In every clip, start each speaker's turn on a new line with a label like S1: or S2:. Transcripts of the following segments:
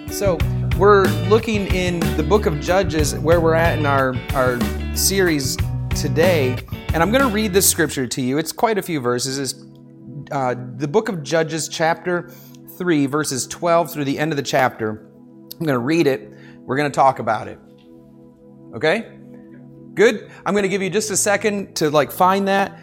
S1: So we're looking in the book of Judges, where we're at in our series today, and I'm going to read this scripture to you. It's quite a few verses. It's the book of Judges, chapter 3, verses 12 through the end of the chapter. I'm going to read it. We're going to talk about it. Okay? Good? I'm going to give you just a second to find that.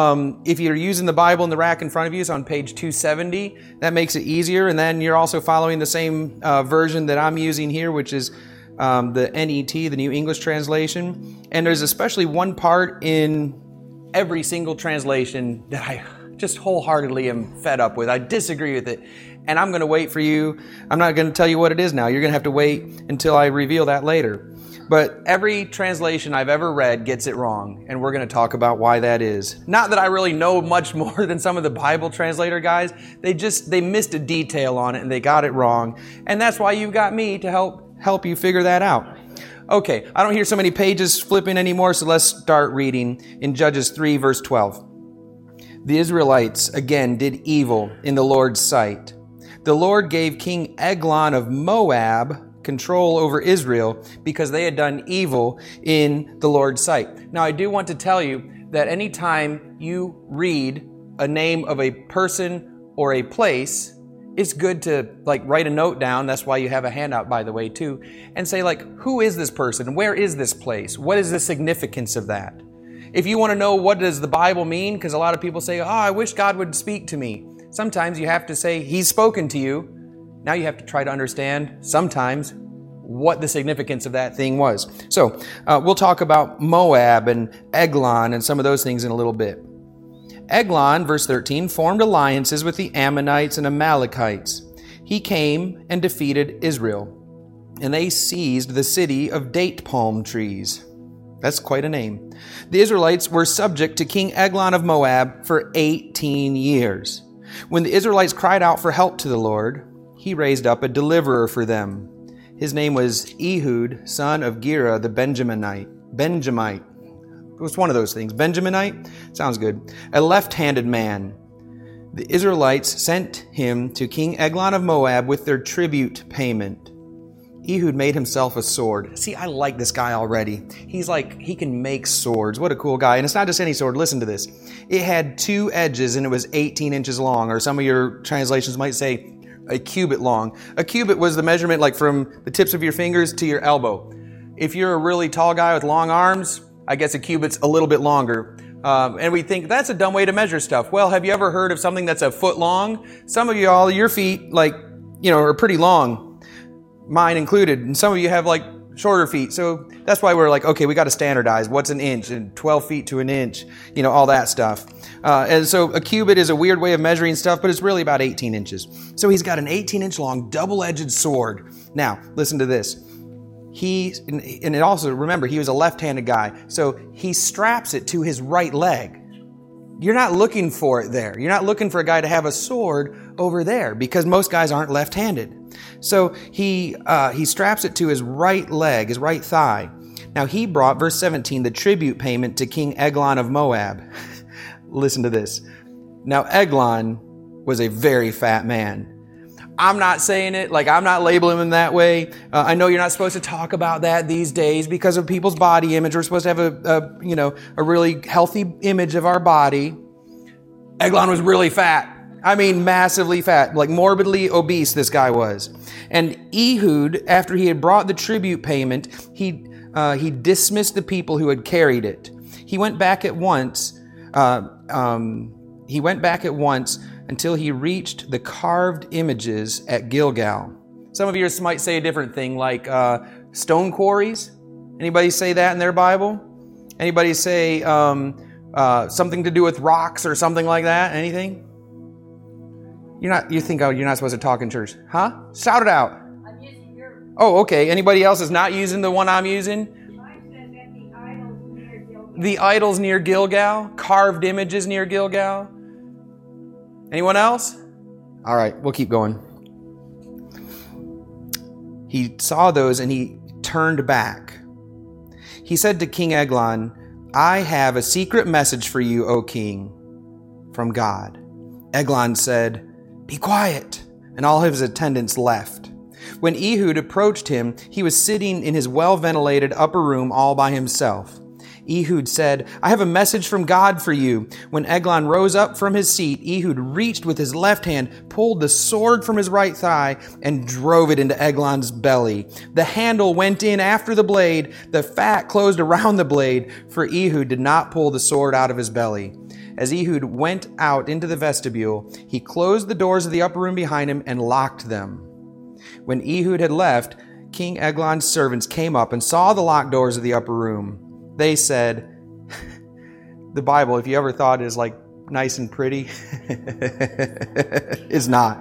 S1: If you're using the Bible in the rack in front of you, it's on page 270. That makes it easier. And then you're also following the same version that I'm using here, which is the NET, the New English Translation. And there's especially one part in every single translation that I just wholeheartedly am fed up with. I disagree with it. And I'm going to wait for you. I'm not going to tell you what it is now. You're going to have to wait until I reveal that later. But every translation I've ever read gets it wrong, and we're going to talk about why that is. Not that I really know much more than some of the Bible translator guys. They missed a detail on it, and they got it wrong. And that's why you've got me to help you figure that out. Okay, I don't hear so many pages flipping anymore, so let's start reading in Judges 3, verse 12. The Israelites again did evil in the Lord's sight. The Lord gave King Eglon of Moab control over Israel because they had done evil in the Lord's sight. Now, I do want to tell you that anytime you read a name of a person or a place, it's good to write a note down. That's why you have a handout, by the way, too, and say who is this person? Where is this place? What is the significance of that? If you want to know what does the Bible mean, because a lot of people say, I wish God would speak to me. Sometimes you have to say, He's spoken to you. Now you have to try to understand sometimes what the significance of that thing was. So we'll talk about Moab and Eglon and some of those things in a little bit. Eglon, verse 13, formed alliances with the Ammonites and Amalekites. He came and defeated Israel, and they seized the city of date palm trees. That's quite a name. The Israelites were subject to King Eglon of Moab for 18 years. When the Israelites cried out for help to the Lord, He raised up a deliverer for them. His name was Ehud, son of Gera the Benjamite. It was one of those things. Benjaminite? Sounds good. A left-handed man. The Israelites sent him to King Eglon of Moab with their tribute payment. Ehud made himself a sword. See, I like this guy already. He can make swords. What a cool guy. And it's not just any sword. Listen to this. It had 2 edges and it was 18 inches long, or some of your translations might say a cubit long. A cubit was the measurement from the tips of your fingers to your elbow. If you're a really tall guy with long arms, I guess a cubit's a little bit longer. And we think that's a dumb way to measure stuff. Well, have you ever heard of something that's a foot long? Some of y'all, your feet, are pretty long. Mine included. And some of you have shorter feet. So that's why we're okay, we got to standardize. What's an inch? And 12 feet to an inch. All that stuff. And so a cubit is a weird way of measuring stuff, but it's really about 18 inches. So he's got an 18-inch long double-edged sword. Now, listen to this. And it also, remember, he was a left-handed guy. So he straps it to his right leg. You're not looking for it there. You're not looking for a guy to have a sword over there because most guys aren't left-handed. So he straps it to his right leg, his right thigh. Now he brought, verse 17, the tribute payment to King Eglon of Moab. Listen to this. Now Eglon was a very fat man. I'm not saying it, I'm not labeling him that way. I know you're not supposed to talk about that these days because of people's body image. We're supposed to have a really healthy image of our body. Eglon was really fat. I mean, massively fat, morbidly obese this guy was. And Ehud, after he had brought the tribute payment, he dismissed the people who had carried it. He went back at once. Until he reached the carved images at Gilgal. Some of you might say a different thing, stone quarries. Anybody say that in their Bible? Anybody say something to do with rocks or something like that? Anything? You think you're not supposed to talk in church. Huh? Shout it out.
S2: I'm using your...
S1: Oh, okay. Anybody else is not using the one I'm using?
S2: Mine says that the idols near Gilgal.
S1: The idols near Gilgal? Carved images near Gilgal? Anyone else? All right, we'll keep going. He saw those and he turned back. He said to King Eglon, I have a secret message for you, O king, from God. Eglon said, Be quiet. And all his attendants left. When Ehud approached him, he was sitting in his well-ventilated upper room all by himself. Ehud said, "I have a message from God for you." When Eglon rose up from his seat, Ehud reached with his left hand, pulled the sword from his right thigh, and drove it into Eglon's belly. The handle went in after the blade. The fat closed around the blade, for Ehud did not pull the sword out of his belly. As Ehud went out into the vestibule, he closed the doors of the upper room behind him and locked them. When Ehud had left, King Eglon's servants came up and saw the locked doors of the upper room. They said, the Bible, if you ever thought it is like nice and pretty, is not.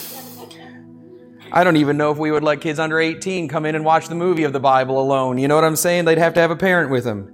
S1: I don't even know if we would let kids under 18 come in and watch the movie of the Bible alone. You know what I'm saying? They'd have to have a parent with them.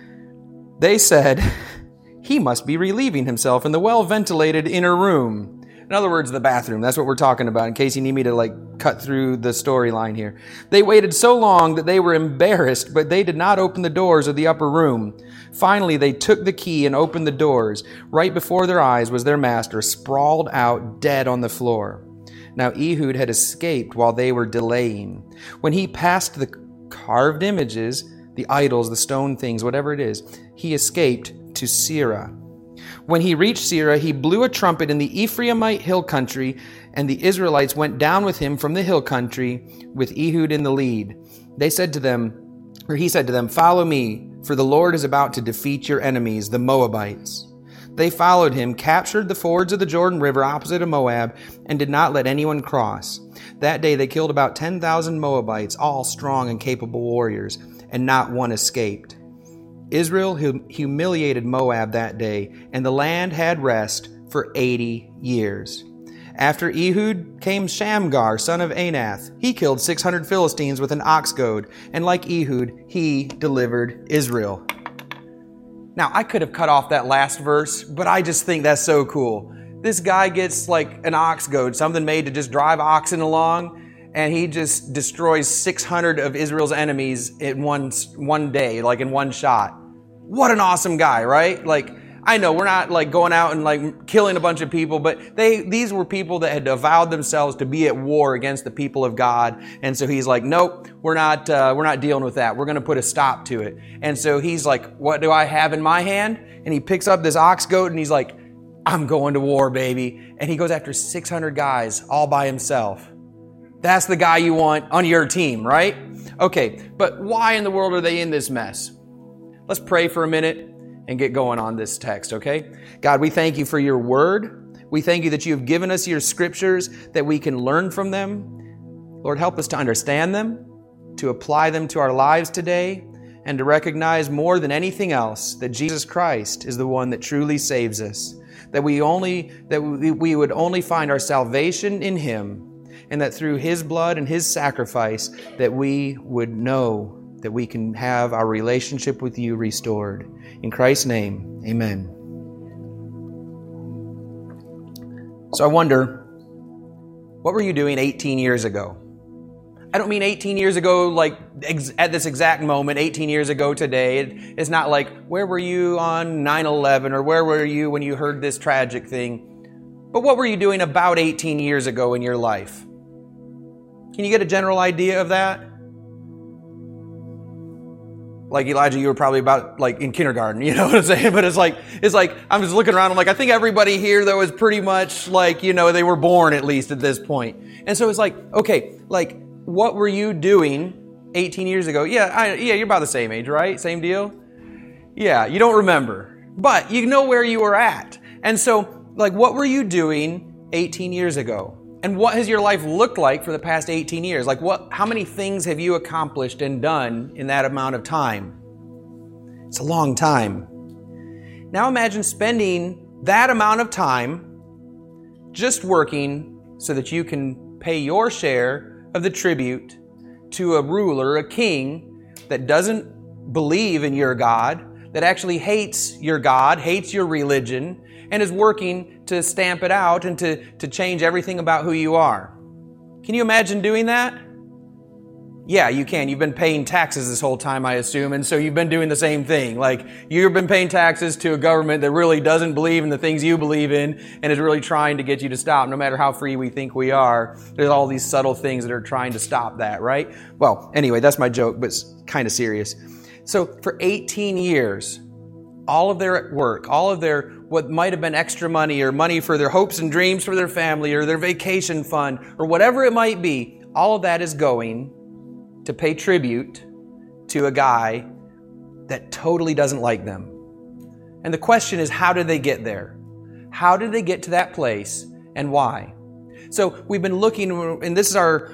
S1: They said, "He must be relieving himself in the well-ventilated inner room." In other words, the bathroom. That's what we're talking about, in case you need me to cut through the storyline here. They waited so long that they were embarrassed, but they did not open the doors of the upper room. Finally, they took the key and opened the doors. Right before their eyes was their master, sprawled out dead on the floor. Now Ehud had escaped while they were delaying. When he passed the carved images, the idols, the stone things, whatever it is, he escaped to Seirah. When he reached Seirah, he blew a trumpet in the Ephraimite hill country, and the Israelites went down with him from the hill country, with Ehud in the lead. He said to them, "Follow me, for the Lord is about to defeat your enemies, the Moabites." They followed him, captured the fords of the Jordan River opposite of Moab, and did not let anyone cross. That day they killed about 10,000 Moabites, all strong and capable warriors, and not one escaped. Israel humiliated Moab that day, and the land had rest for 80 years. After Ehud came Shamgar, son of Anath. He killed 600 Philistines with an ox goad, and like Ehud, he delivered Israel. Now, I could have cut off that last verse, but I just think that's so cool. This guy gets an ox goad, something made to just drive oxen along, and he just destroys 600 of Israel's enemies in one day, in one shot. What an awesome guy, right? I know we're not going out and killing a bunch of people, but these were people that had avowed themselves to be at war against the people of God. And so he's like, nope, we're not dealing with that. We're going to put a stop to it. And so he's like, what do I have in my hand? And he picks up this ox goad and he's like, I'm going to war, baby. And he goes after 600 guys all by himself. That's the guy you want on your team, right? Okay, but why in the world are they in this mess? Let's pray for a minute and get going on this text, okay? God, we thank you for your word. We thank you that you have given us your scriptures, that we can learn from them. Lord, help us to understand them, to apply them to our lives today, and to recognize more than anything else that Jesus Christ is the one that truly saves us, that we would only find our salvation in him, and that through his blood and his sacrifice that we would know that we can have our relationship with you restored. In Christ's name, amen. So I wonder, what were you doing 18 years ago? I don't mean 18 years ago at this exact moment, 18 years ago today. It's not where were you on 9/11 or where were you when you heard this tragic thing? But what were you doing about 18 years ago in your life? Can you get a general idea of that? Elijah, you were probably about in kindergarten, you know what I'm saying? But it's I'm just looking around, I think everybody here though is pretty much they were born at least at this point. And so it's okay, what were you doing 18 years ago? Yeah, you're about the same age, right? Same deal? Yeah, you don't remember, but you know where you were at. And so what were you doing 18 years ago? And what has your life looked like for the past 18 years? How many things have you accomplished and done in that amount of time? It's a long time. Now imagine spending that amount of time just working so that you can pay your share of the tribute to a ruler, a king that doesn't believe in your God, that actually hates your God, hates your religion, and is working to stamp it out and to change everything about who you are. Can you imagine doing that? Yeah, you can. You've been paying taxes this whole time, I assume, and so you've been doing the same thing. Like, you've been paying taxes to a government that really doesn't believe in the things you believe in and is really trying to get you to stop. No matter how free we think we are, there's all these subtle things that are trying to stop that, right? Well, anyway, that's my joke, but it's kind of serious. So for 18 years, all of their work, all of their what might have been extra money or money for their hopes and dreams for their family or their vacation fund or whatever it might be, all of that is going to pay tribute to a guy that totally doesn't like them. And the question is, how did they get there? How did they get to that place and why? So we've been looking, and this is our,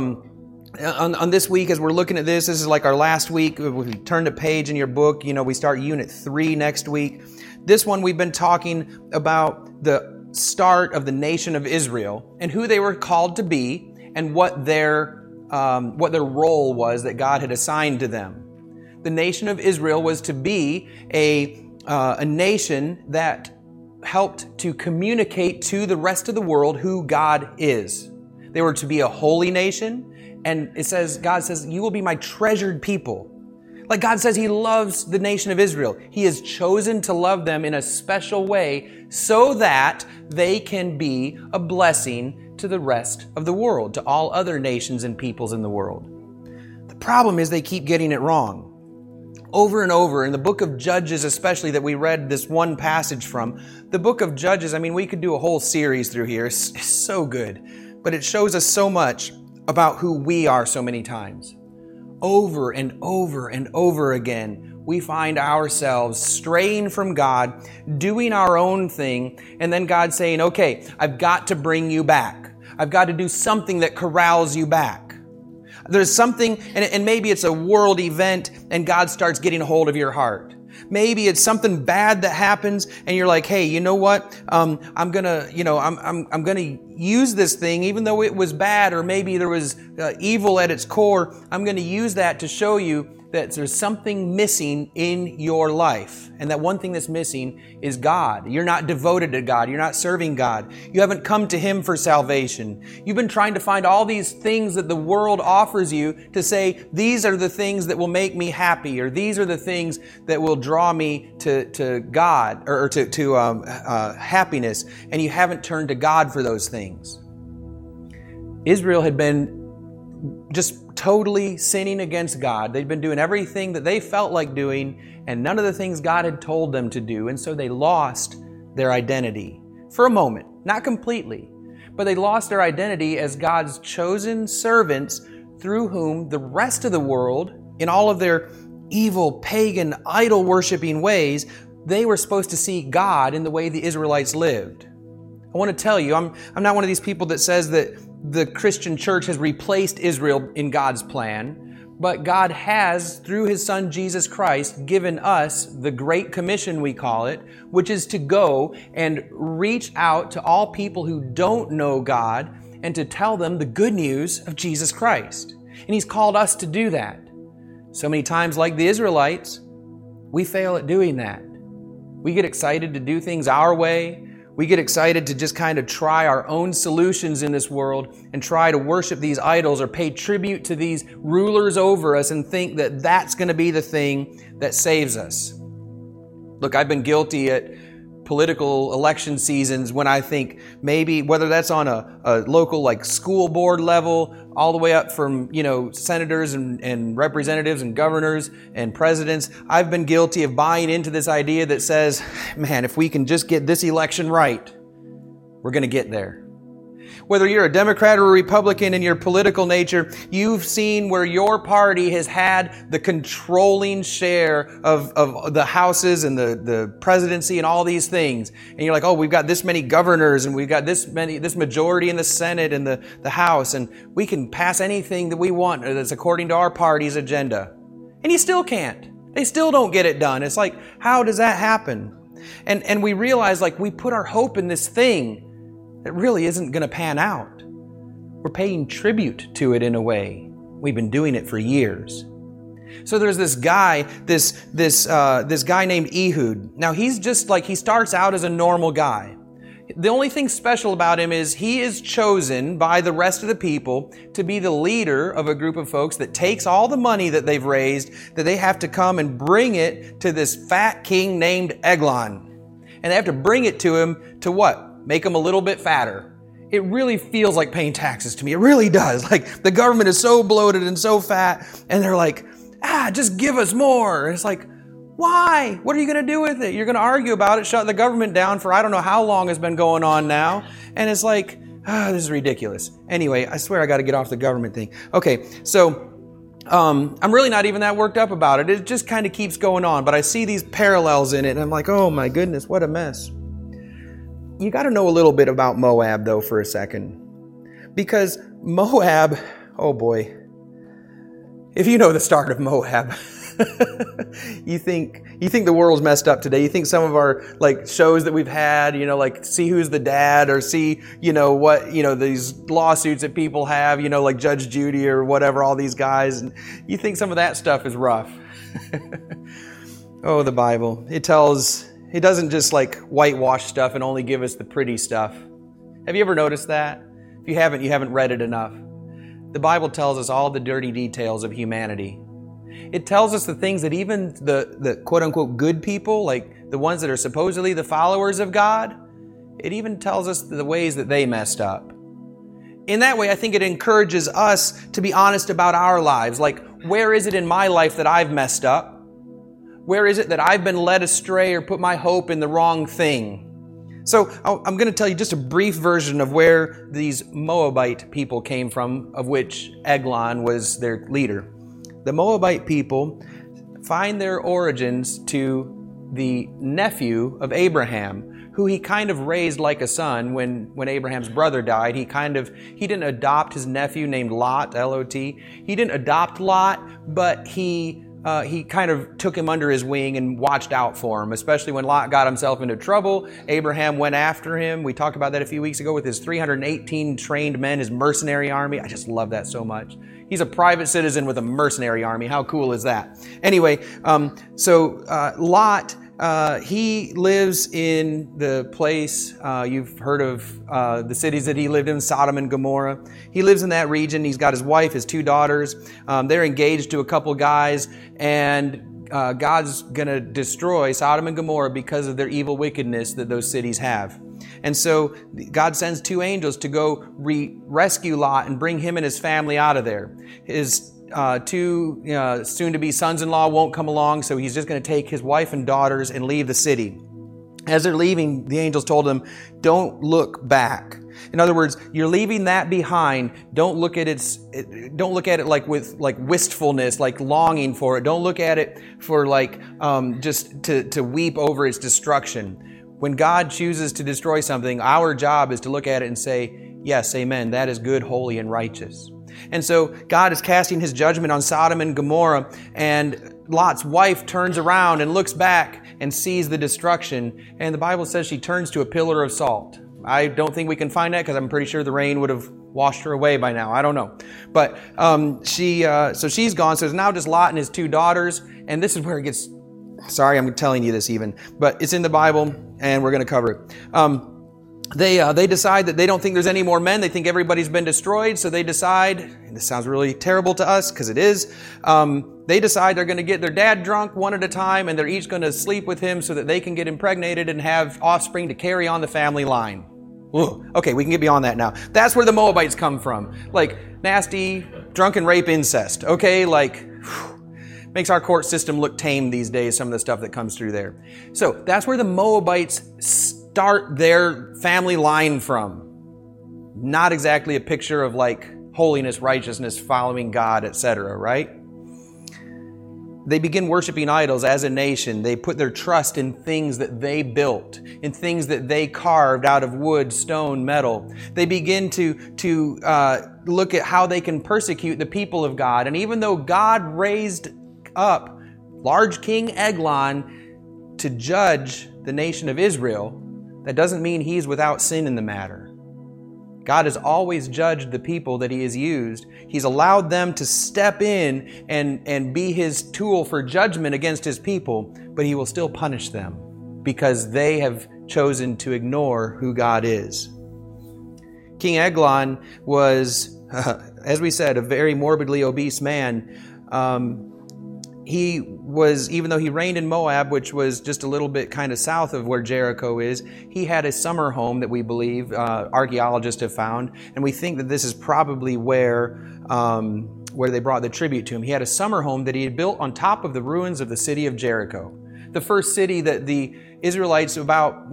S1: on this week as we're looking at this is like our last week. We turn the page in your book, we start Unit 3 next week. This one we've been talking about the start of the nation of Israel and who they were called to be and what their role was that God had assigned to them. The nation of Israel was to be a nation that helped to communicate to the rest of the world who God is. They were to be a holy nation, and God says, you will be my treasured people. Like God says He loves the nation of Israel. He has chosen to love them in a special way so that they can be a blessing to the rest of the world, to all other nations and peoples in the world. The problem is they keep getting it wrong. Over and over, in the book of Judges especially that we read this one passage from, the book of Judges, we could do a whole series through here. It's so good. But it shows us so much about who we are so many times. Over and over and over again, we find ourselves straying from God, doing our own thing, and then God saying, okay, I've got to bring you back. I've got to do something that corrals you back. There's something, and maybe it's a world event, and God starts getting a hold of your heart. Maybe it's something bad that happens, and you're like, hey, you know what? I'm gonna use this thing, even though it was bad, or maybe there was evil at its core. I'm gonna use that to show you that there's something missing in your life. And that one thing that's missing is God. You're not devoted to God. You're not serving God. You haven't come to Him for salvation. You've been trying to find all these things that the world offers you to say, these are the things that will make me happy, or these are the things that will draw me to God, or to happiness. And you haven't turned to God for those things. Israel had been just totally sinning against God. They'd been doing everything that they felt like doing and none of the things God had told them to do. And so they lost their identity for a moment, not completely, but they lost their identity as God's chosen servants through whom the rest of the world, in all of their evil, pagan, idol-worshiping ways, they were supposed to see God in the way the Israelites lived. I want to tell you, I'm not one of these people that says that the Christian church has replaced Israel in God's plan, but God has, through His Son Jesus Christ, given us the Great Commission, we call it, which is to go and reach out to all people who don't know God and to tell them the good news of Jesus Christ. And He's called us to do that. So many times, like the Israelites, we fail at doing that. We get excited to do things our way. We get excited to just kind of try our own solutions in this world and try to worship these idols or pay tribute to these rulers over us and think that that's going to be the thing that saves us. Look, I've been guilty at political election seasons when I think maybe, whether that's on a local like school board level, all the way up from, senators and representatives and governors and presidents, I've been guilty of buying into this idea that says, man, if we can just get this election right, we're going to get there. Whether you're a Democrat or a Republican in your political nature, you've seen where your party has had the controlling share of the houses and the presidency and all these things. And you're like, oh, we've got this many governors and we've got this majority in the Senate and the House, and we can pass anything that we want that's according to our party's agenda. And you still can't. They still don't get it done. It's like, how does that happen? And we realize like we put our hope in this thing that really isn't going to pan out. We're paying tribute to it in a way. We've been doing it for years. So there's this guy, this guy named Ehud. Now he's just like, he starts out as a normal guy. The only thing special about him is he is chosen by the rest of the people to be the leader of a group of folks that takes all the money that they've raised, that they have to come and bring it to this fat king named Eglon. And they have to bring it to him to what? Make him a little bit fatter. It really feels like paying taxes to me. It really does. Like the government is so bloated and so fat, and they're like, just give us more. And it's like, why? What are you going to do with it? You're going to argue about it, shut the government down for I don't know how long it's been going on now. And it's like, this is ridiculous. Anyway, I swear I got to get off the government thing. Okay, so I'm really not even that worked up about it. It just kind of keeps going on. But I see these parallels in it, and I'm like, oh my goodness, what a mess. You got to know a little bit about Moab, though, for a second. Because Moab, oh boy, if you know the start of Moab, you think the world's messed up today. You think some of our like shows that we've had, like See Who's the Dad, or see, what, these lawsuits that people have, like Judge Judy or whatever, all these guys. And you think some of that stuff is rough. Oh, the Bible. It doesn't just like whitewash stuff and only give us the pretty stuff. Have you ever noticed that? If you haven't read it enough. The Bible tells us all the dirty details of humanity. It tells us the things that even the quote-unquote good people, like the ones that are supposedly the followers of God, it even tells us the ways that they messed up. In that way, I think it encourages us to be honest about our lives. Like, where is it in my life that I've messed up? Where is it that I've been led astray or put my hope in the wrong thing? So I'm going to tell you just a brief version of where these Moabite people came from, of which Eglon was their leader. The Moabite people find their origins to the nephew of Abraham, who he kind of raised like a son when Abraham's brother died. He didn't adopt his nephew named Lot, L-O-T. He didn't adopt Lot, but he kind of took him under his wing and watched out for him, especially when Lot got himself into trouble. Abraham went after him. We talked about that a few weeks ago with his 318 trained men, his mercenary army. I just love that so much. He's a private citizen with a mercenary army. How cool is that? Anyway, Lot, he lives in the place, you've heard of the cities that he lived in, Sodom and Gomorrah. He lives in that region. He's got his wife, his 2 daughters. They're engaged to a couple guys, and God's going to destroy Sodom and Gomorrah because of their evil wickedness that those cities have. And so God sends 2 angels to go rescue Lot and bring him and his family out of there. His 2 soon-to-be sons-in-law won't come along, so he's just going to take his wife and daughters and leave the city. As they're leaving, the angels told him, don't look back. In other words, you're leaving that behind. Don't look at it like with like wistfulness, like longing for it. Don't look at it for like just to weep over its destruction. When God chooses to destroy something, our job is to look at it and say, yes, amen, that is good, holy, and righteous. And so God is casting his judgment on Sodom and Gomorrah, and Lot's wife turns around and looks back and sees the destruction. And the Bible says she turns to a pillar of salt. I don't think we can find that because I'm pretty sure the rain would have washed her away by now. I don't know. But so she's gone. So it's now just Lot and his 2 daughters. And this is where it gets, sorry I'm telling you this even, but it's in the Bible and we're going to cover it. They decide that they don't think there's any more men. They think everybody's been destroyed. So they decide, and this sounds really terrible to us because it is, they decide they're going to get their dad drunk one at a time, and they're each going to sleep with him so that they can get impregnated and have offspring to carry on the family line. Ugh. Okay, we can get beyond that now. That's where the Moabites come from. Like nasty, drunken rape incest. Okay, makes our court system look tame these days, some of the stuff that comes through there. So that's where the Moabites start their family line from. Not exactly a picture of like holiness, righteousness, following God, etc., right? They begin worshiping idols as a nation. They put their trust in things that they built, in things that they carved out of wood, stone, metal. They begin to look at how they can persecute the people of God. And even though God raised up large King Eglon to judge the nation of Israel, that doesn't mean he's without sin in the matter. God has always judged the people that he has used. He's allowed them to step in and be his tool for judgment against his people, but he will still punish them because they have chosen to ignore who God is. King Eglon was, as we said, a very morbidly obese man. He was, even though he reigned in Moab, which was just a little bit kind of south of where Jericho is, he had a summer home that we believe archaeologists have found, and we think that this is probably where they brought the tribute to him. He had a summer home that he had built on top of the ruins of the city of Jericho, the first city that the Israelites by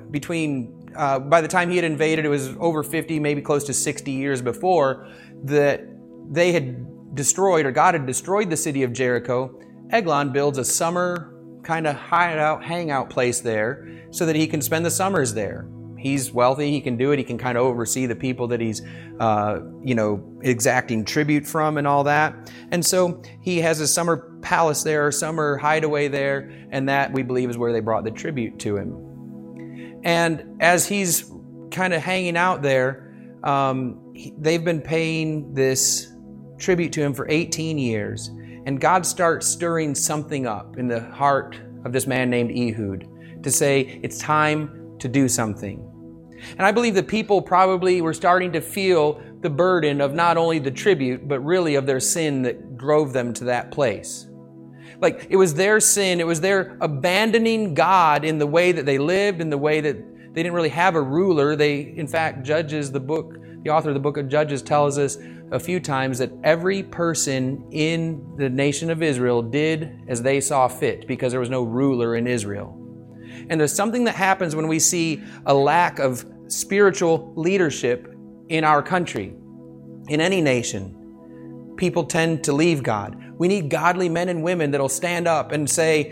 S1: the time he had invaded, it was over 50, maybe close to 60 years before, that they had destroyed, or God had destroyed the city of Jericho. Eglon builds a summer kind of hideout, hangout place there so that he can spend the summers there. He's wealthy, he can do it, he can kind of oversee the people that he's, exacting tribute from and all that. And so he has a summer palace there, summer hideaway there, and that we believe is where they brought the tribute to him. And as he's kind of hanging out there, they've been paying this tribute to him for 18 years. And God starts stirring something up in the heart of this man named Ehud to say, it's time to do something. And I believe that people probably were starting to feel the burden of not only the tribute, but really of their sin that drove them to that place. Like, it was their sin, it was their abandoning God in the way that they lived, in the way that they didn't really have a ruler. In fact, Judges, the author of the book of Judges tells us a few times that every person in the nation of Israel did as they saw fit because there was no ruler in Israel. And there's something that happens when we see a lack of spiritual leadership in our country, in any nation. People tend to leave God. We need godly men and women that'll stand up and say,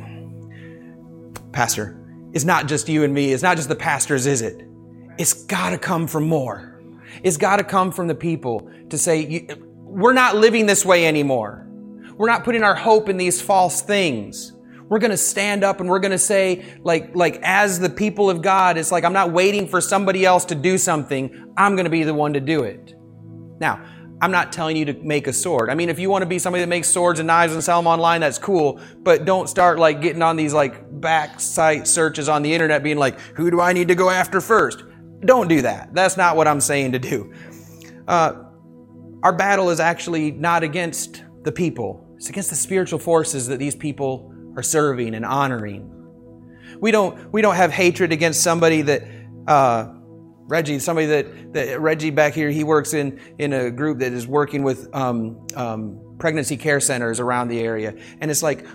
S1: and Pastor, it's not just you and me. It's not just the pastors, is it? It's got to come from more. It's got to come from the people to say, we're not living this way anymore. We're not putting our hope in these false things. We're going to stand up and we're going to say, like as the people of God, it's like, I'm not waiting for somebody else to do something. I'm going to be the one to do it. Now, I'm not telling you to make a sword. I mean, if you want to be somebody that makes swords and knives and sell them online, that's cool. But don't start getting on these backsite searches on the internet being like, who do I need to go after first? Don't do that. That's not what I'm saying to do. Our battle is actually not against the people. It's against the spiritual forces that these people are serving and honoring. We don't have hatred against somebody that Reggie back here, he works in a group that is working with pregnancy care centers around the area. And it's like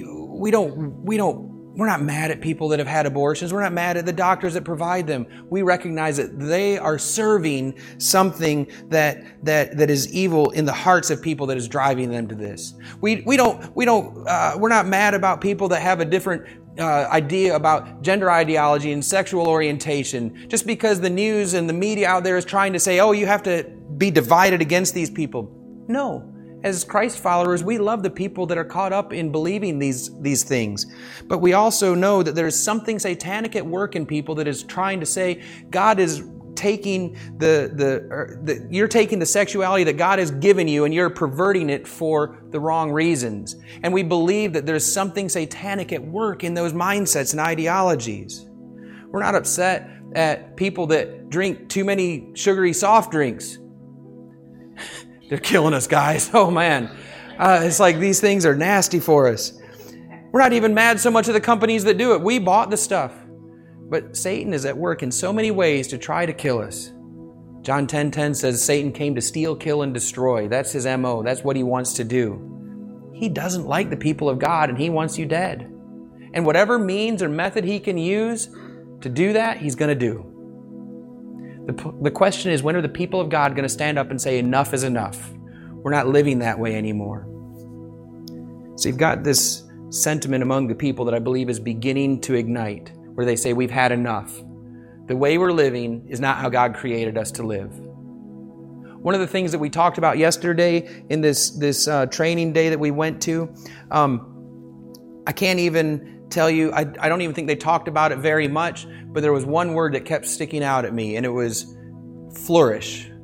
S1: we're not mad at people that have had abortions. We're not mad at the doctors that provide them. We recognize that they are serving something that is evil in the hearts of people that is driving them to this. We're not mad about people that have a different idea about gender ideology and sexual orientation, just because the news and the media out there is trying to say, oh, you have to be divided against these people. No. As Christ followers, we love the people that are caught up in believing these things. But we also know that there is something satanic at work in people that is trying to say, God is taking you're taking the sexuality that God has given you and you're perverting it for the wrong reasons. And we believe that there's something satanic at work in those mindsets and ideologies. We're not upset at people that drink too many sugary soft drinks. They're killing us, guys. Oh, man. It's like these things are nasty for us. We're not even mad so much at the companies that do it. We bought the stuff. But Satan is at work in so many ways to try to kill us. John 10:10 says Satan came to steal, kill, and destroy. That's his MO. That's what he wants to do. He doesn't like the people of God, and he wants you dead. And whatever means or method he can use to do that, he's going to do. The question is, when are the people of God going to stand up and say, enough is enough? We're not living that way anymore. So you've got this sentiment among the people that I believe is beginning to ignite, where they say, we've had enough. The way we're living is not how God created us to live. One of the things that we talked about yesterday in this training day that we went to, I can't even tell you, I don't even think they talked about it very much, but there was one word that kept sticking out at me, and it was flourish.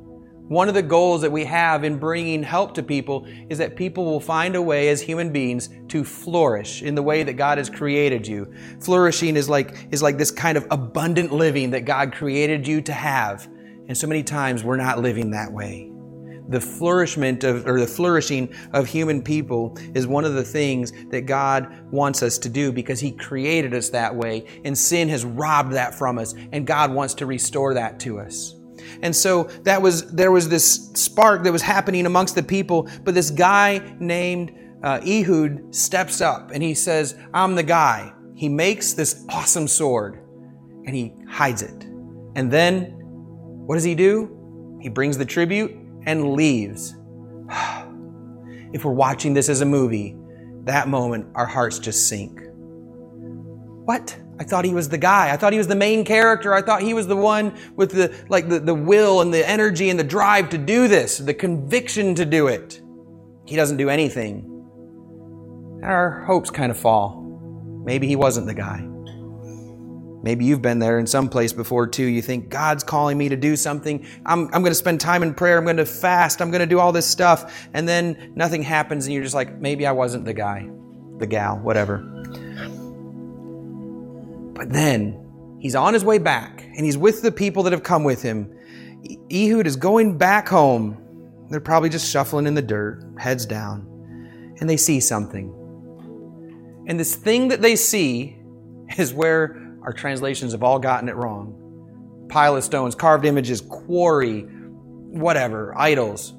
S1: One of the goals that we have in bringing help to people is that people will find a way as human beings to flourish in the way that God has created you. Flourishing is like this kind of abundant living that God created you to have. And so many times we're not living that way. The flourishing of human people is one of the things that God wants us to do because He created us that way, and sin has robbed that from us, and God wants to restore that to us. And so there was this spark that was happening amongst the people, but this guy named Ehud steps up and he says, I'm the guy. He makes this awesome sword and he hides it. And then what does he do? He brings the tribute and leaves. If we're watching this as a movie, that moment our hearts just sink. What? I thought he was the guy. I thought he was the main character. I thought he was the one with the will and the energy and the drive to do this, the conviction to do it. He doesn't do anything. Our hopes kind of fall. Maybe he wasn't the guy. Maybe you've been there in some place before too. You think, God's calling me to do something. I'm going to spend time in prayer. I'm going to fast. I'm going to do all this stuff. And then nothing happens and you're just like, maybe I wasn't the guy, the gal, whatever. But then he's on his way back and he's with the people that have come with him. Ehud is going back home. They're probably just shuffling in the dirt, heads down, and they see something. And this thing that they see is where our translations have all gotten it wrong. Pile of stones, carved images, quarry, whatever, idols.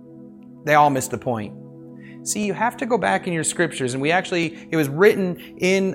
S1: They all missed the point. See, you have to go back in your scriptures, and it was written in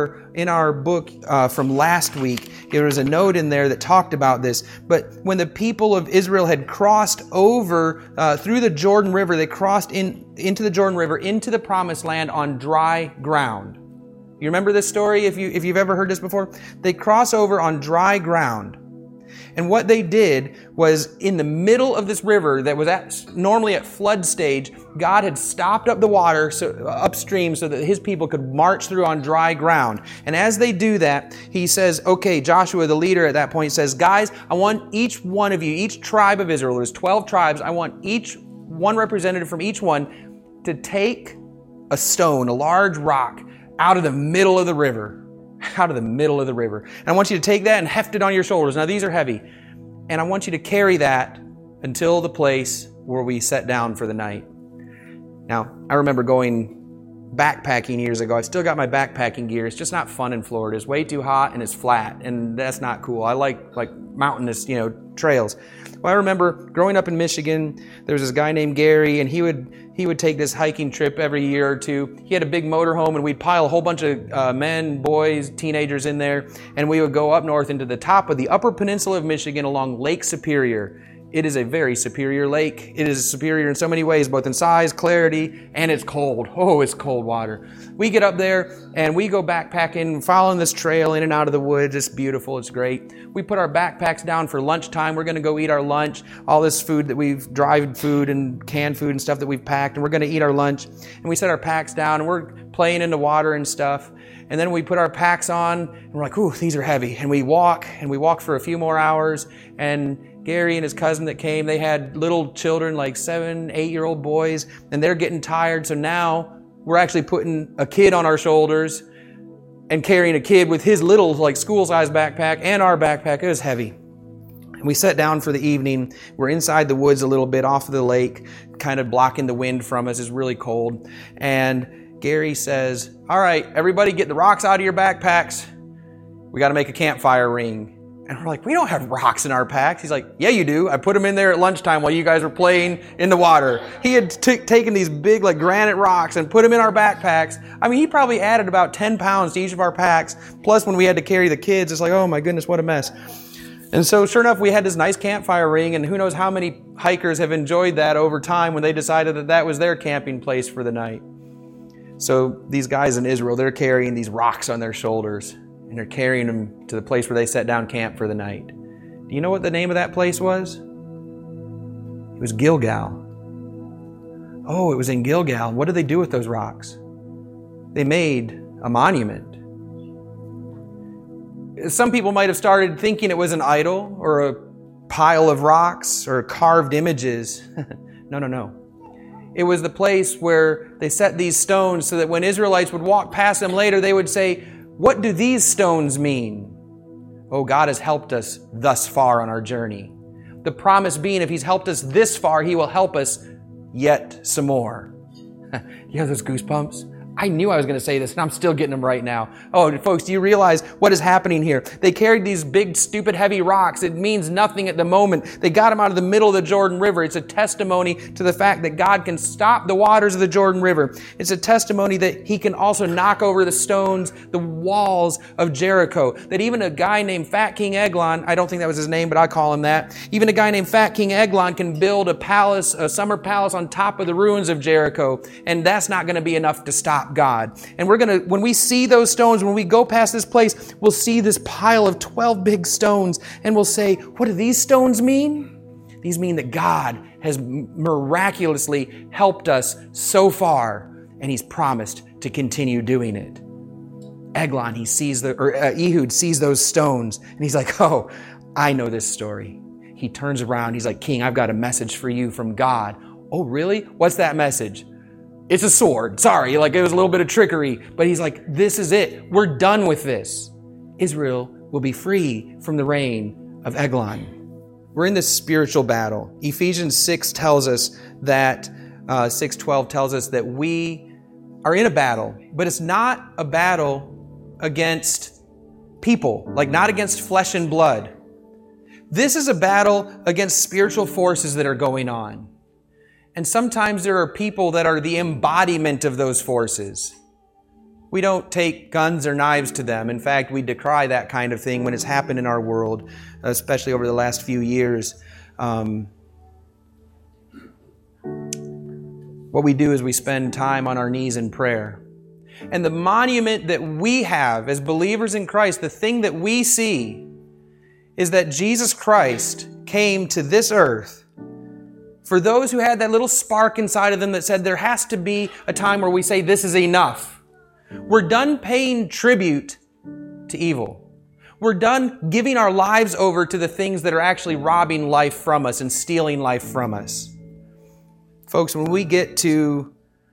S1: our book from last week. There was a note in there that talked about this. But when the people of Israel had crossed over through the Jordan River, they crossed into the Jordan River, into the Promised Land on dry ground. You remember this story if you've ever heard this before? They cross over on dry ground. And what they did was, in the middle of this river that was normally at flood stage, God had stopped up the water upstream so that His people could march through on dry ground. And as they do that, He says, okay, Joshua, the leader at that point, says, guys, I want each one of you, each tribe of Israel, there's 12 tribes, I want each one representative from each one to take a stone, a large rock, out of the middle of the river. Out of the middle of the river. And I want you to take that and heft it on your shoulders. Now, these are heavy. And I want you to carry that until the place where we set down for the night. Now, I remember going backpacking years ago. I've still got my backpacking gear. It's just not fun in Florida. It's way too hot and it's flat. And that's not cool. I like mountainous, trails. Well, I remember growing up in Michigan, there was this guy named Gary, and he would take this hiking trip every year or two. He had a big motorhome, and we'd pile a whole bunch of men, boys, teenagers in there, and we would go up north into the top of the Upper Peninsula of Michigan along Lake Superior. It is a very superior lake. It is superior in so many ways, both in size, clarity, and it's cold. Oh, it's cold water. We get up there and we go backpacking, following this trail in and out of the woods. It's beautiful. It's great. We put our backpacks down for lunchtime. We're going to go eat our lunch. All this food that we've dried food and canned food and stuff that we've packed, and we're going to eat our lunch. And we set our packs down and we're playing in the water and stuff. And then we put our packs on and we're like, ooh, these are heavy. And we walk for a few more hours. And Gary and his cousin that came, they had little children, like 7, 8-year-old boys, and they're getting tired. So now we're actually putting a kid on our shoulders and carrying a kid with his little, school-sized backpack and our backpack. It was heavy. And we sat down for the evening. We're inside the woods a little bit off of the lake, kind of blocking the wind from us. It's really cold. And Gary says, all right, everybody get the rocks out of your backpacks. We got to make a campfire ring. And we're like, we don't have rocks in our packs. He's like, yeah, you do. I put them in there at lunchtime while you guys were playing in the water. He had taken these big granite rocks and put them in our backpacks. I mean, he probably added about 10 pounds to each of our packs. Plus, when we had to carry the kids, it's like, oh my goodness, what a mess. And so sure enough, we had this nice campfire ring, and who knows how many hikers have enjoyed that over time when they decided that that was their camping place for the night. So these guys in Israel, they're carrying these rocks on their shoulders. And they're carrying them to the place where they set down camp for the night. Do you know what the name of that place was? It was Gilgal. Oh, it was in Gilgal. What did they do with those rocks? They made a monument. Some people might have started thinking it was an idol or pile of rocks or carved images. No. It was the place where they set these stones so that when Israelites would walk past them later, they would say, "What do these stones mean?" Oh, God has helped us thus far on our journey. The promise being, if He's helped us this far, He will help us yet some more. You have those goosebumps? I knew I was going to say this, and I'm still getting them right now. Oh, folks, do you realize what is happening here? They carried these big, stupid, heavy rocks. It means nothing at the moment. They got them out of the middle of the Jordan River. It's a testimony to the fact that God can stop the waters of the Jordan River. It's a testimony that He can also knock over the stones, the walls of Jericho. That even a guy named Fat King Eglon, I don't think that was his name, but I call him that. Even a guy named Fat King Eglon can build a palace, a summer palace on top of the ruins of Jericho. And that's not going to be enough to stop God. And when we see those stones, when we go past this place, we'll see this pile of 12 big stones and we'll say, what do these stones mean? These mean that God has miraculously helped us so far and He's promised to continue doing it. Eglon, Ehud sees those stones and he's like, oh, I know this story. He turns around, he's like, King, I've got a message for you from God. Oh, really? What's that message? It's a sword. Sorry, it was a little bit of trickery. But he's like, this is it. We're done with this. Israel will be free from the reign of Eglon. We're in this spiritual battle. Ephesians 6 tells us that, 6:12 tells us that we are in a battle. But it's not a battle against people, not against flesh and blood. This is a battle against spiritual forces that are going on. And sometimes there are people that are the embodiment of those forces. We don't take guns or knives to them. In fact, we decry that kind of thing when it's happened in our world, especially over the last few years. What we do is we spend time on our knees in prayer. And the monument that we have as believers in Christ, the thing that we see, is that Jesus Christ came to this earth for those who had that little spark inside of them that said there has to be a time where we say this is enough. We're done paying tribute to evil. We're done giving our lives over to the things that are actually robbing life from us and stealing life from us. Folks, when we get to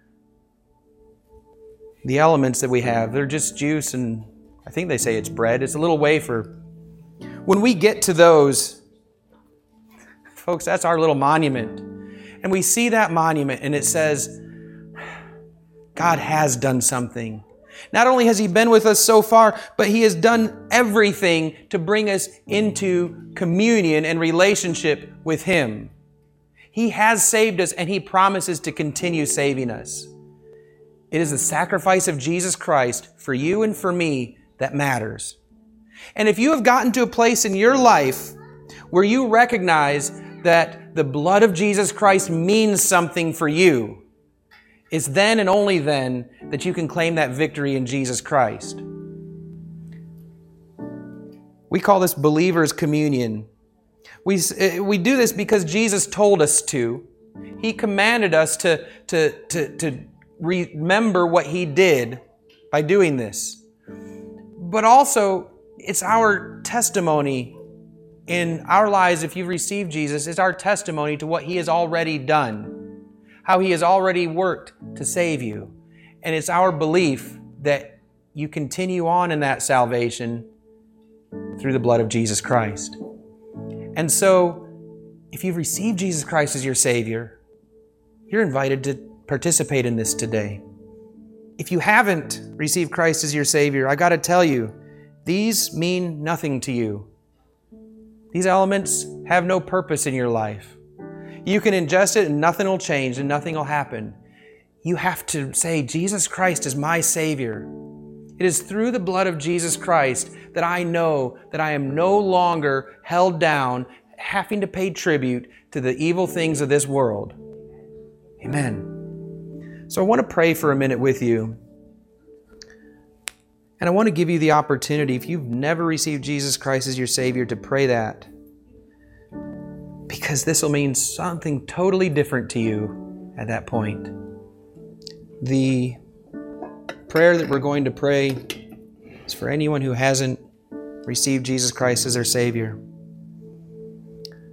S1: the elements that we have, they're just juice and I think they say it's bread. It's a little wafer. When we get to those, folks, that's our little monument. And we see that monument and it says, God has done something. Not only has He been with us so far, but He has done everything to bring us into communion and relationship with Him. He has saved us and He promises to continue saving us. It is the sacrifice of Jesus Christ for you and for me that matters. And if you have gotten to a place in your life where you recognize that the blood of Jesus Christ means something for you, it's then and only then that you can claim that victory in Jesus Christ. We call this believers' communion. We do this because Jesus told us to. He commanded us to remember what He did by doing this. But also, it's our testimony in our lives. If you've received Jesus, it's our testimony to what He has already done, how He has already worked to save you. And it's our belief that you continue on in that salvation through the blood of Jesus Christ. And so, if you've received Jesus Christ as your Savior, you're invited to participate in this today. If you haven't received Christ as your Savior, I got to tell you, these mean nothing to you. These elements have no purpose in your life. You can ingest it and nothing will change and nothing will happen. You have to say, Jesus Christ is my Savior. It is through the blood of Jesus Christ that I know that I am no longer held down, having to pay tribute to the evil things of this world. Amen. So I want to pray for a minute with you. And I want to give you the opportunity, if you've never received Jesus Christ as your Savior, to pray that. Because this will mean something totally different to you at that point. The prayer that we're going to pray is for anyone who hasn't received Jesus Christ as their Savior.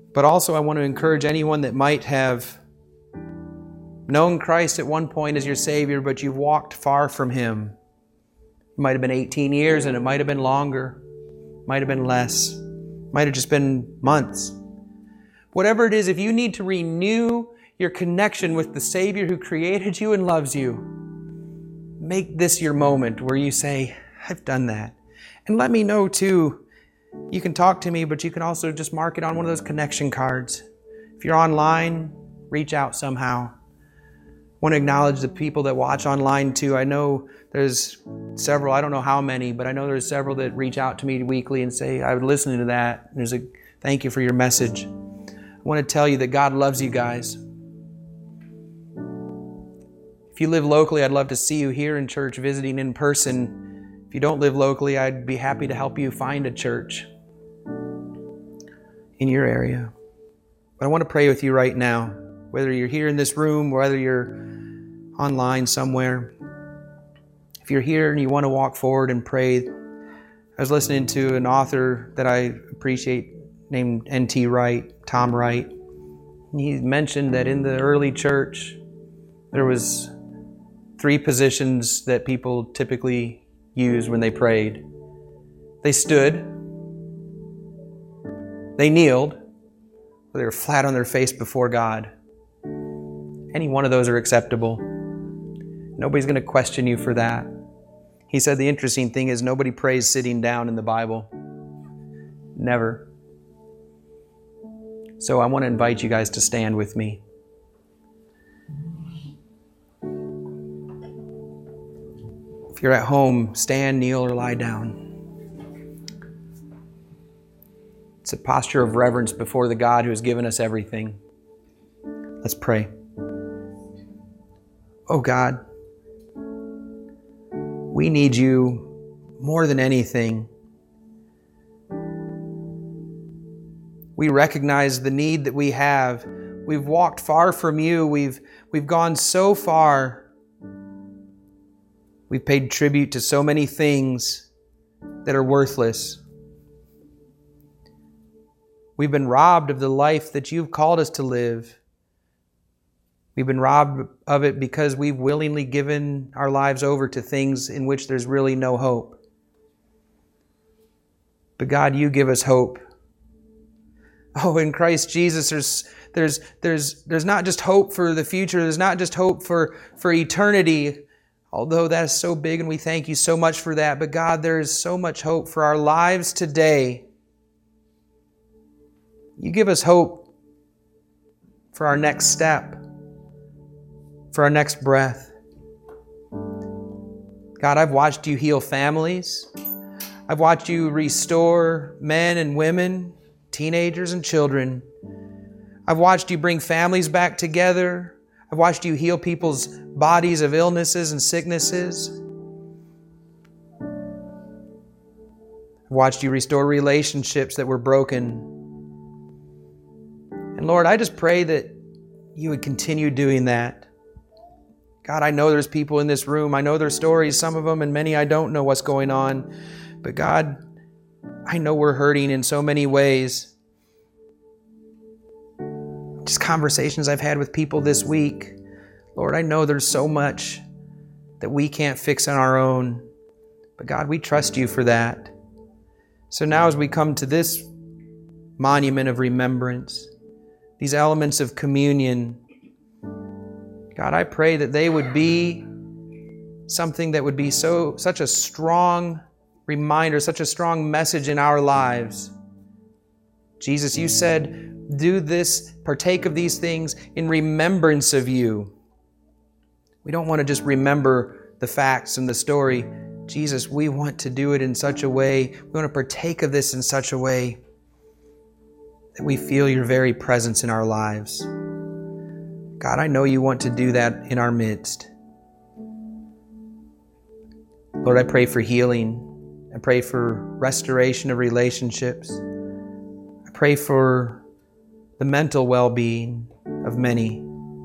S1: But also I want to encourage anyone that might have known Christ at one point as your Savior, but you've walked far from Him. It might have been 18 years and it might have been longer, might have been less, might have just been months. Whatever it is, if you need to renew your connection with the Savior who created you and loves you, make this your moment where you say, I've done that. And let me know too. You can talk to me, but you can also just mark it on one of those connection cards. If you're online, reach out somehow. I want to acknowledge the people that watch online too. I know there's several, I don't know how many, but I know there's several that reach out to me weekly and say, I was listening to that. There's a thank you for your message. I want to tell you that God loves you guys. If you live locally, I'd love to see you here in church visiting in person. If you don't live locally, I'd be happy to help you find a church in your area. But I want to pray with you right now, whether you're here in this room, whether you're online somewhere. If you're here and you want to walk forward and pray, I was listening to an author that I appreciate named N.T. Wright, Tom Wright. He mentioned that in the early church, there was 3 positions that people typically used when they prayed. They stood, they kneeled, or they were flat on their face before God. Any one of those are acceptable. Nobody's going to question you for that. He said the interesting thing is nobody prays sitting down in the Bible. Never. So I want to invite you guys to stand with me. If you're at home, stand, kneel, or lie down. It's a posture of reverence before the God who has given us everything. Let's pray. Oh God, we need you more than anything. We recognize the need that we have. We've walked far from you. We've gone so far. We've paid tribute to so many things that are worthless. We've been robbed of the life that you've called us to live. We've been robbed of it because we've willingly given our lives over to things in which there's really no hope. But God, you give us hope. Oh, in Christ Jesus, there's not just hope for the future. There's not just hope for eternity, although that is so big and we thank you so much for that. But God, there is so much hope for our lives today. You give us hope for our next step, for our next breath. God, I've watched you heal families. I've watched you restore men and women, teenagers and children. I've watched you bring families back together. I've watched you heal people's bodies of illnesses and sicknesses. I've watched you restore relationships that were broken. And Lord, I just pray that you would continue doing that. God, I know there's people in this room. I know their stories, some of them, and many I don't know what's going on. But God, I know we're hurting in so many ways. Just conversations I've had with people this week. Lord, I know there's so much that we can't fix on our own. But God, we trust you for that. So now as we come to this monument of remembrance, these elements of communion, God, I pray that they would be something that would be such a strong reminder, such a strong message in our lives. Jesus, you said, do this, partake of these things in remembrance of you. We don't want to just remember the facts and the story. Jesus, we want to do it in such a way, we want to partake of this in such a way that we feel your very presence in our lives. God, I know you want to do that in our midst. Lord, I pray for healing. I pray for restoration of relationships. I pray for the mental well-being of many.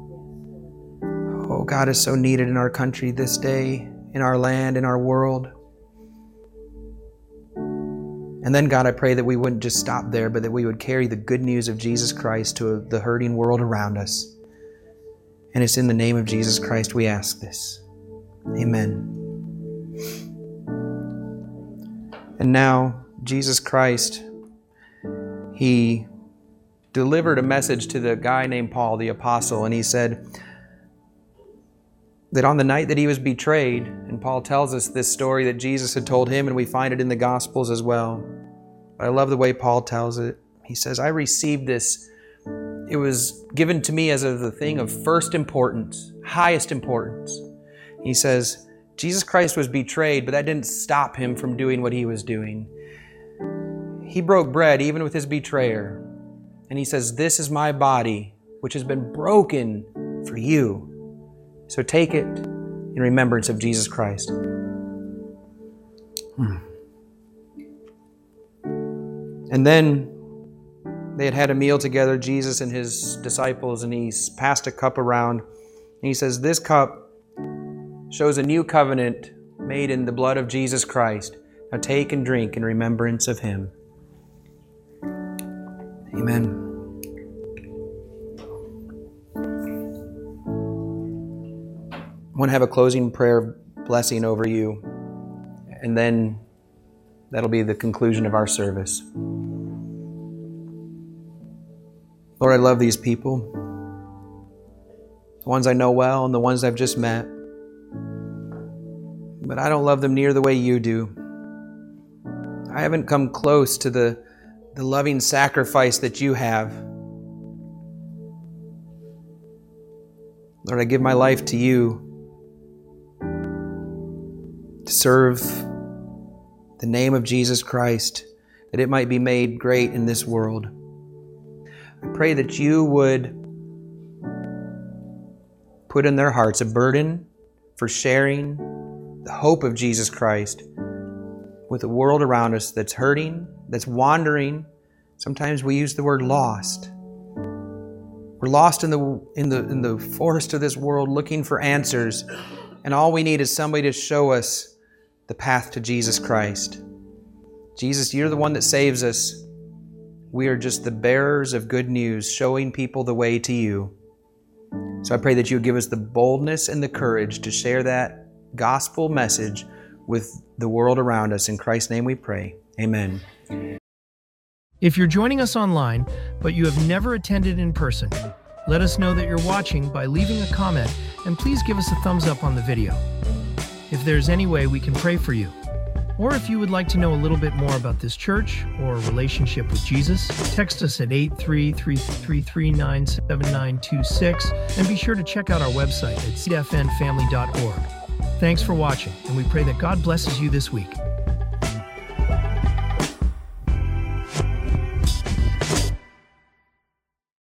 S1: Oh, God is so needed in our country this day, in our land, in our world. And then, God, I pray that we wouldn't just stop there, but that we would carry the good news of Jesus Christ to the hurting world around us. And it's in the name of Jesus Christ we ask this. Amen. And now, Jesus Christ, He delivered a message to the guy named Paul, the apostle, and he said that on the night that he was betrayed, and Paul tells us this story that Jesus had told him, and we find it in the Gospels as well. But I love the way Paul tells it. He says, I received this. It was given to me as a thing of first importance, highest importance. He says, Jesus Christ was betrayed, but that didn't stop him from doing what he was doing. He broke bread even with his betrayer. And he says, this is my body, which has been broken for you. So take it in remembrance of Jesus Christ. And then they had a meal together, Jesus and his disciples, and he passed a cup around. And he says, this cup shows a new covenant made in the blood of Jesus Christ. Now take and drink in remembrance of him. Amen. I want to have a closing prayer of blessing over you, and then that'll be the conclusion of our service. Lord, I love these people, the ones I know well and the ones I've just met, but I don't love them near the way you do. I haven't come close to the loving sacrifice that you have. Lord, I give my life to you to serve the name of Jesus Christ, that it might be made great in this world. I pray that you would put in their hearts a burden for sharing the hope of Jesus Christ with the world around us that's hurting, that's wandering. Sometimes we use the word lost. We're lost in the forest of this world looking for answers, and all we need is somebody to show us the path to Jesus Christ. Jesus, you're the one that saves us. We are just the bearers of good news, showing people the way to you. So I pray that you would give us the boldness and the courage to share that gospel message with the world around us. In Christ's name we pray. Amen.
S3: If you're joining us online, but you have never attended in person, let us know that you're watching by leaving a comment, and please give us a thumbs up on the video. If there's any way we can pray for you, or if you would like to know a little bit more about this church or relationship with Jesus, text us at 833-339-7926, and be sure to check out our website at seedfnfamily.org. Thanks for watching, and we pray that God blesses you this week.